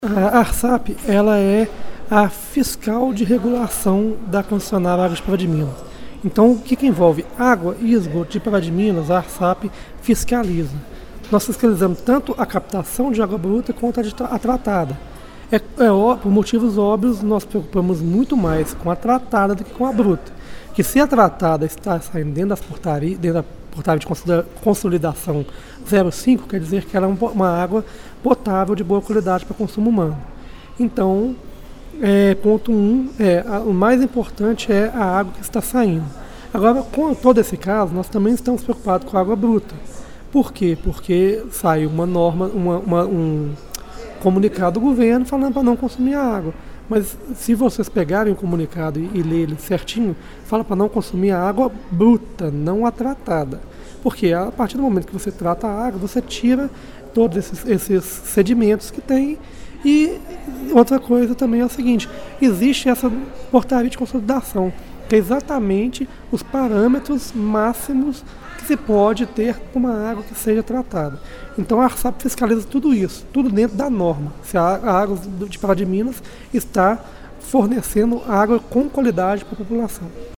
A ARSAP, ela é a fiscal de regulação da concessionária Águas de Pará de Minas. Então, o que envolve água e esgoto de Pará de Minas, a ARSAP fiscaliza. Nós fiscalizamos tanto a captação de água bruta quanto a tratada. Por motivos óbvios, nós preocupamos muito mais com a tratada do que com a bruta. Que se a tratada está saindo dentro da portaria de consolidação 05, quer dizer que ela é uma água potável de boa qualidade para consumo humano. Então, ponto 1, o mais importante é a água que está saindo. Agora, com todo esse caso, nós também estamos preocupados com a água bruta. Por quê? Porque saiu uma norma, um comunicado do governo falando para não consumir a água. Mas se vocês pegarem o comunicado e lerem certinho, fala para não consumir a água bruta, não a tratada. Porque a partir do momento que você trata a água, você tira todos esses sedimentos que tem. E outra coisa também é o seguinte, existe essa portaria de consolidação, que é exatamente os parâmetros máximos que se pode ter com uma água que seja tratada. Então a ARSAP fiscaliza tudo isso, tudo dentro da norma. Se a água de Pará de Minas está fornecendo água com qualidade para a população.